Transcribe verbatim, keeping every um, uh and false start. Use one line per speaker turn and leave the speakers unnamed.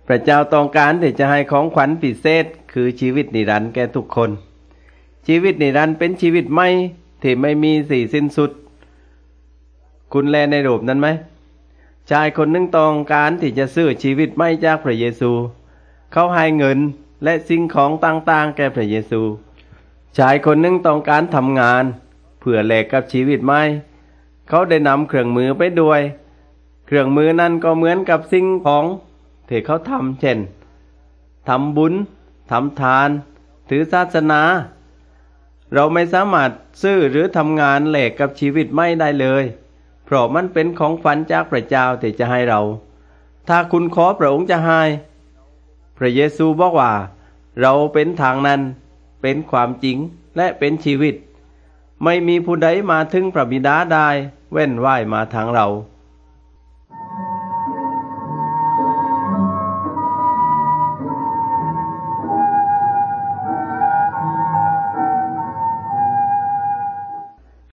พระเจ้าต้องการที่จะให้ของขวัญพิเศษคือชีวิตนิรันดร์แก่ทุกคนชีวิตนิรันดร์เป็นชีวิตใหม่ที่ไม่มีสี่สิ้นสุดคุณแลในรูปนั้นไหมชายคนหนึ่งต้องการที่จะซื้อชีวิตใหม่จากพระเยซูเขาให้เงินและสิ่งของต่างๆแก่พระเยซูชายคนหนึ่งต้องการทำงานเพื่อแลกกับชีวิตใหม่เขาได้นำเครื่องมือไปด้วยเครื่องมือนั้นก็เหมือนกับสิ่งของที่เขาทำเช่นทำบุญทำทานถือศาสนาเราไม่สามารถซื้อหรือทำงานแลกกับชีวิตใหม่ได้เลยเพราะมันเป็นของขวัญจากพระเจ้าที่จะให้เราถ้าคุณขอพระองค์จะให้พระเยซูบอกว่าเราเป็นทางนั้นเป็นความจริงและเป็นชีวิตไม่มีผู้ใดมาถึงพระบิดาได้เว้นว่ายมาทางเรา